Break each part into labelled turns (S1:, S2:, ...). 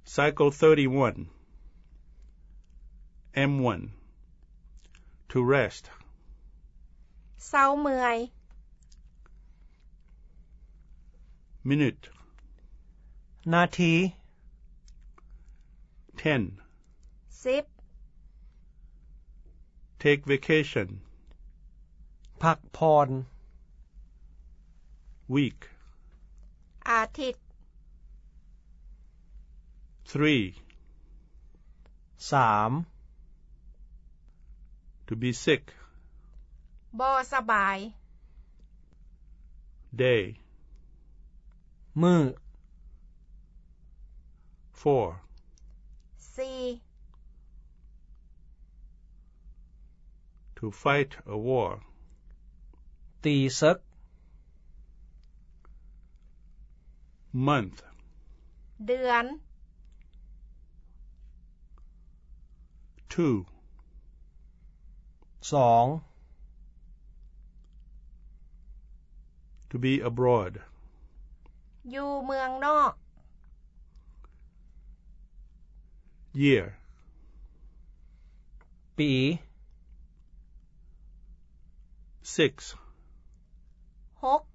S1: Cycle 31. M1. To rest.
S2: เซาเมื่อย
S1: Minute.
S3: นาที
S1: 10.
S2: 10
S1: Take vacation.
S3: พักพร
S1: Week.
S2: อาทิตย์
S1: 3.
S3: 3.
S1: To be sick.
S2: บ่สบาย
S1: Day.
S3: มื้อ
S1: 4.
S2: 4
S1: To fight a war.
S3: ตีศึก
S1: Month.
S2: เดือน
S1: 2.
S3: 2.
S1: To be abroad.
S2: อยู่เมืองนอก
S1: Year.
S3: ปี
S1: 6.
S2: 6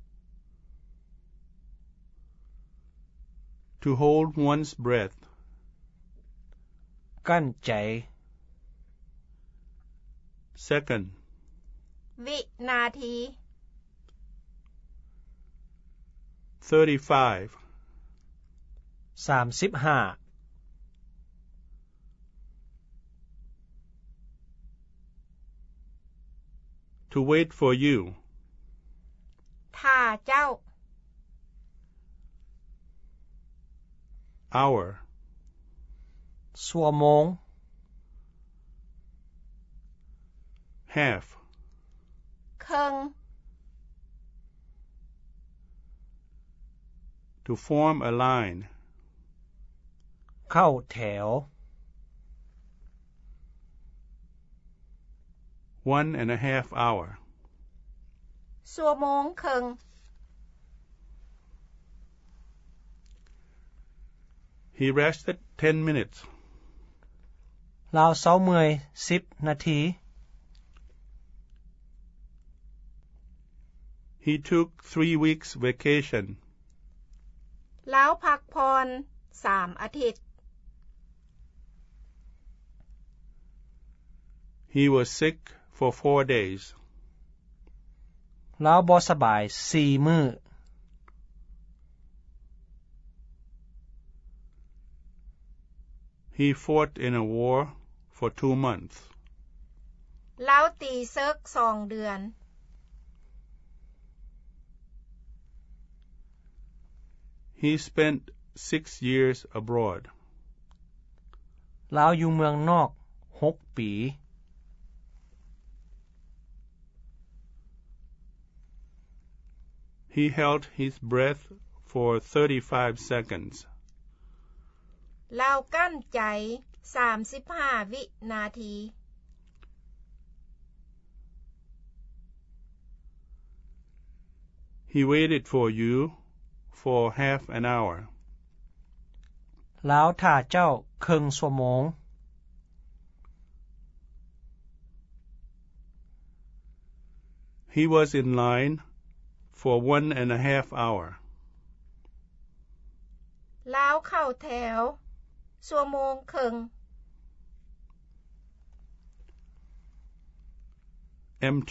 S1: To hold one's breath.
S3: กั้นใจ
S1: Second.
S2: วินาที
S1: 35.
S3: 35
S1: To wait for you.
S2: ถ้าเจ้า
S1: Hour.
S3: ชั่วโมง
S1: Half.
S2: ครึ่ง
S1: To form a line.
S3: เข้าแถว
S1: 1.5 hour.
S2: ชั่วโมงครึ่ง
S1: He rested 10 minutes.
S3: ลาวเซาเมื่อย10 นาที
S1: He took 3 weeks vacation.
S2: แล้วพักพร3 อาทิตย์
S1: He was sick for 4 days.
S3: ลาวบ่สบาย4 มื้อ
S1: He fought in a war for 2 months.
S2: แล้วตีศึก2 เดือน
S1: He spent 6 years abroad.
S3: ลาวอยู่เมืองนอก6 ปี
S1: He held his breath for 35 seconds.
S2: แล้วกั้นใจ35 วินาที
S1: He waited for you for half an hour.
S3: ลาวท่าเจ้าครึ่งชั่วโมง
S1: He was in line for 1.5 hour.
S2: แล้วเข้าแถวชั่วโมงครึ่ง
S1: M2.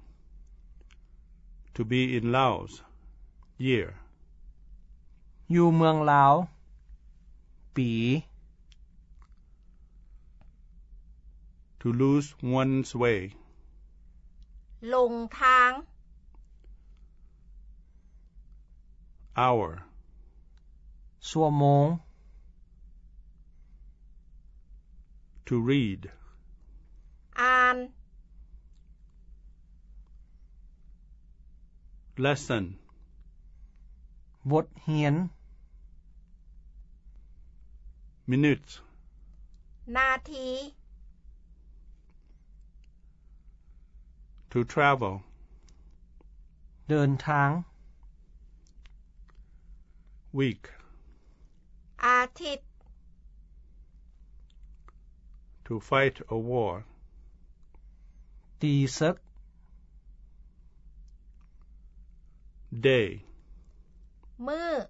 S1: To be in Laos. Year.
S3: อยู่เมืองลาว ปี
S1: To lose one's way.
S2: ลงทาง
S1: Hour.
S3: ชั่วโมง
S1: To read.
S2: อ่าน
S1: Lesson.
S3: บทเรียน
S1: Minutes.
S2: นาที
S1: To travel.
S3: เดินทาง
S1: Week.
S2: อาทิตย์
S1: To fight a war.
S3: ตีศึก
S1: Day.
S2: มื้อ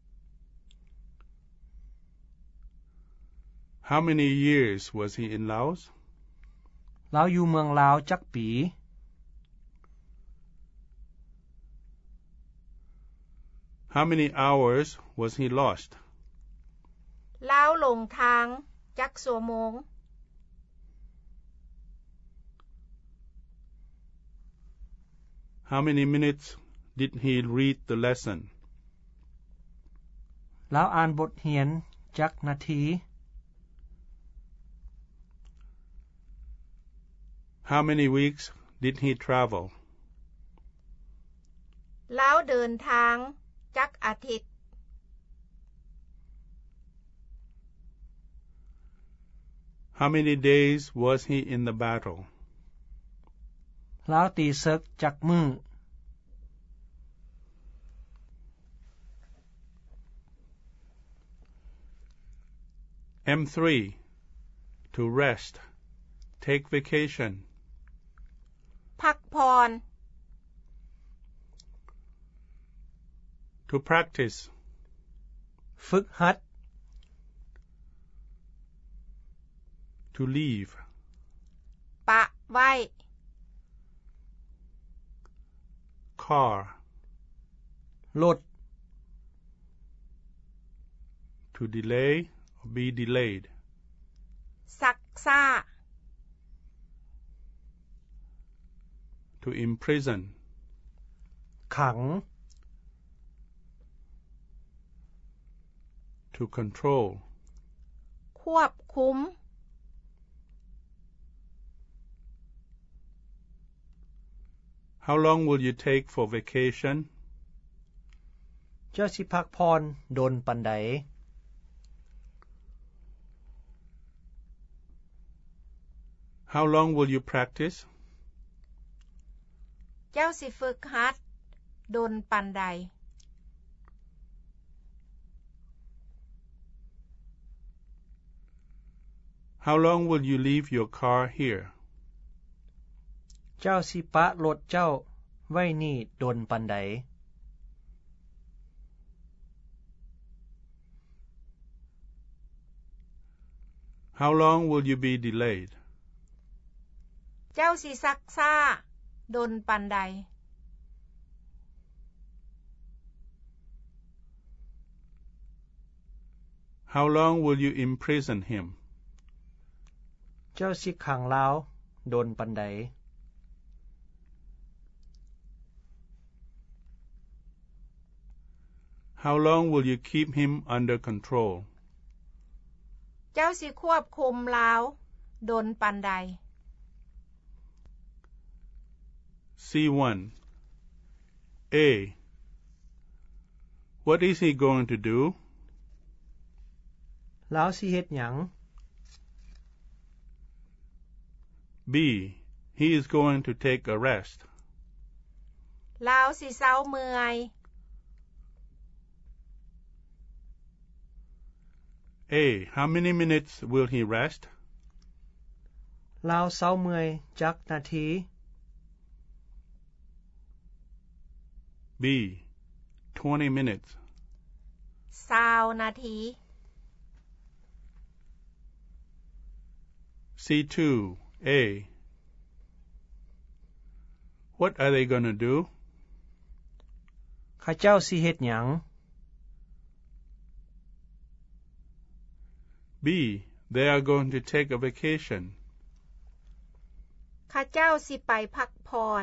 S1: How many years was he in Laos?
S3: ลาวอยู่เมืองลาวจักปี
S1: How many hours was he lost?
S2: ลาวหลงทางจักชั่วโมง
S1: How many minutes did he read the lesson?
S3: ลาวอ่านบทเรียนจักนาที
S1: How many weeks did he travel?
S2: ลาวเดินทางจักอาทิตย์
S1: How many days was he in the battle?
S3: ลาวตีศึกจักมื้อ
S1: M3. To rest. Take vacation.
S2: พักพร
S1: To practice.
S3: ฝึกหัด
S1: To leave.
S2: ปะไว้
S1: Car.
S3: รถ
S1: To delay or be delayed.
S2: ซักซ่า
S1: To imprison.
S3: ขัง
S1: To control.
S2: ควบคุม
S1: How long will you take for vacation?
S3: เจ้าสิพักพรโดนปานใด
S1: How long will you practice?
S2: เจ้าสิฝึกหัดดนปานใด
S1: How long will you leave your car here?
S3: เจ้าสิปะรถเจ้าไว้นี่โดนปานใด
S1: How long will you be delayed?
S2: เจ้าสิซักซ่าดนปานใด
S1: How long will you imprison him?
S3: เจ้าสิขังลาวโดนปานใด
S1: How long will you keep him under control?
S2: เจ้าสิควบคุมลาวดนปานใด
S1: C1. A. What is he going to do?
S3: ลาวสิเฮ็ดหยัง
S1: B. He is going to take a rest.
S2: ลาวสิเซาเมื่อย
S1: A. How many minutes will he rest?
S3: ลาวเซาเมื่อยจักนาที
S1: B. 20 minutes.
S2: 20 นาที
S1: C2. A. What are they going to do?
S3: ข้าเจ้าสิเฮ็ดหยัง
S1: B. They are going to take a vacation.
S2: ข้าเจ้าสิไปพักพร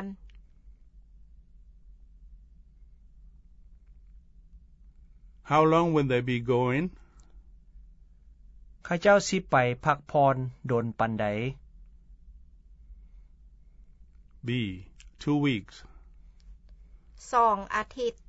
S1: How long will they be going?
S3: ข้าเจ้าสิไปพักพรโดนปานใด
S1: B. 2 weeks.
S2: 2 อาทิตย์